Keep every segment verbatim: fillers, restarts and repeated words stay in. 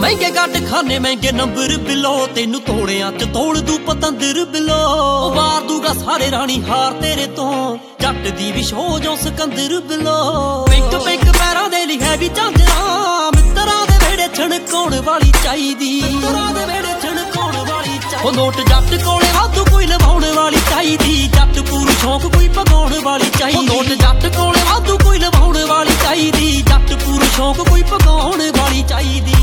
महंगे गट खाने महंगे नंबर बिलो, तेनू तोड़ियां च तोड़ दू पतंदर बिलो। वार दूगा सारे रानी हार तेरे तो, जट दी भी शो जो सिकंदर बिलो। पिंक पिंक पैरां दे ली है भी झांजरा, मित्तरां दे वेड़े छणकाउण वाली चाहीदी, मित्तरां दे वेड़े छणकाउण वाली चाहीदी। ओ नोट जट कोले वाधू कोई लवाउण वाली चाहीदी, जट पूरी शौक कोई पगाउण वाली चाहीदी। नोट जट कोले वाधू कोई लवाउण वाली चाहीदी, जट पूरी शौक कोई पगाउण वाली चाहीदी।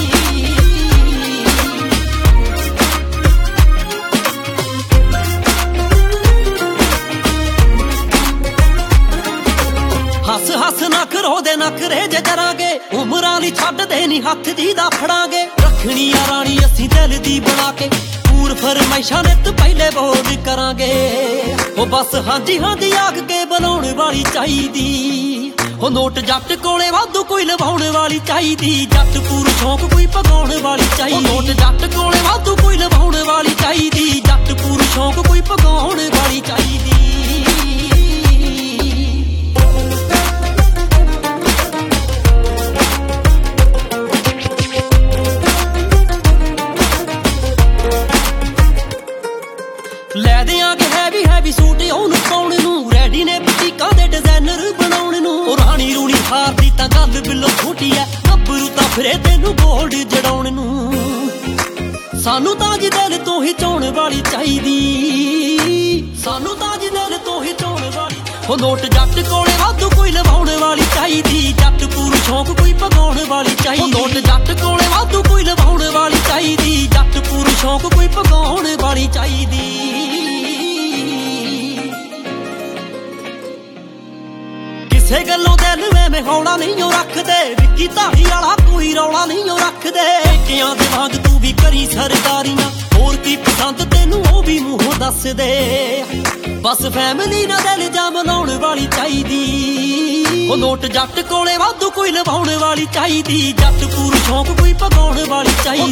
हस हस नख रोदे नखरे जे करांगे, उमरां ली छड्डदे नी हत्थ दी दा फड़ांगे। रखनी आ रानी असीं दिल दी बना के, पूर फरमाइशां नित पहले बोल करांगे। ओ बस हांजी हांजी आख के बुलाउण वाली चाहीदी। ओ नोट जट कोले वाधू कोई लवाउण वाली चाहीदी, जट पूर शौक कोई पगाउण वाली चाहीदी। नोट जट कोले वाधू कोई लवाउण वाली चाहीदी, जट पूर शौक कोई पगाउण वाली चाहीदी। ਲੈ ਦਿਆਂਗੇ ਹੈਵੀ ਹੈਵੀ ਸੂਟ ਉਹਨੂੰ ਪਾਉਣ ਨੂੰ, ਰੈਡੀ ਨੇ ਬੁਟੀਕਾਂ ਦੇ ਡਿਜ਼ਾਈਨਰ ਬਣਾਉਣ ਨੂੰ। ਉਹ ਰਾਣੀ ਰੂਣੀ ਹਾਰ ਦੀ ਤਾਂ ਗੱਲ ਬਿੱਲੋ ਛੋਟੀ ਐ, ਗੱਭਰੂ ਤਾਂ ਫਿਰੇ ਤੈਨੂੰ ਗੋਲਡ ਜੜਾਉਣ ਨੂੰ। ਸਾਨੂੰ ਤਾਂ ਜੀ ਦਿਲ ਤੋਂ ਹੀ ਚਾਉਣ ਵਾਲੀ ਚਾਹੀਦੀ, ਸਾਨੂੰ ਤਾਂ ਜੀ ਦਿਲ ਤੋਂ ਹੀ ਚਾਉਣ ਵਾਲੀ। ਉਹ ਨੋਟ ਜੱਟ ਕੋਲੇ ਵਾਧੂ ਕੋਈ ਲਵਾਉਣ ਵਾਲੀ ਚਾਹੀਦੀ, ਜੱਟ ਪੂਰੀ ਸ਼ੌਕ ਕੋਈ ਪਗਾਉਣ ਵਾਲੀ ਚਾਹੀਦੀ। ਨੋਟ ਜੱਟ ਕੋਲੇ ਵਾਧੂ ਕੋਈ ਲਵਾਉਣ ਵਾਲੀ ਚਾਹੀਦੀ, ਜੱਟ ਪੂਰੀ ਸ਼ੌਕ ਕੋਈ ਪਗਾਉਣ ਵਾਲੀ ਚਾਹੀਦੀ। ਕਿਸੇ ਗੱਲੋਂ ਦਿਲ ਐਵੇਂ ਹੌਲਾ ਨਹੀਂ ਉਹ ਰੱਖਦੇ, ਵਿੱਕੀ ਧਾਰੀ ਵਾਲਾ ਕੋਈ ਰੌਲਾ ਨਹੀਂ ਉਹ ਰੱਖਦੇ। ਕਿਆਂ ਦੇ ਵਾਂਗ ਤੂੰ ਵੀ ਕਰੀ ਸਰਦਾਰੀਆਂ, ਹੋਰ ਕੀ ਪਸੰਦ ਤੈਨੂੰ ਉਹ ਵੀ ਮੂੰਹੋਂ ਦੱਸ ਦੇ। ਬਸ ਫੈਮਿਲੀ ਨਾਲ ਦਿਲ ਜਾ ਮਨਾਉਣ ਵਾਲੀ ਚਾਹੀਦੀ। ਉਹ ਨੋਟ ਜੱਟ ਕੋਲੇ ਵਾਧੂ ਕੋਈ ਲਵਾਉਣ ਵਾਲੀ ਚਾਹੀਦੀ, ਜੱਟ ਪੂਰੀ ਸ਼ੌਕ ਕੋਈ ਪਗਾਉਣ ਵਾਲੀ ਚਾਹੀਦੀ।